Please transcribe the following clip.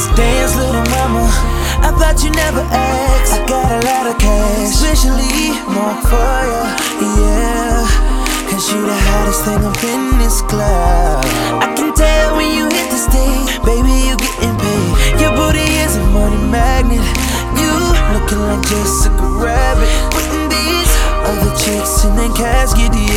Dance, little mama, I thought you never asked. I got a lot of cash, especially more for ya, yeah. Cause you the hottest thing up in this club. I can tell when you hit the stage, baby, you getting paid. Your booty is a money magnet. You looking like Jessica Rabbit, putting these other chicks in their casket, yeah.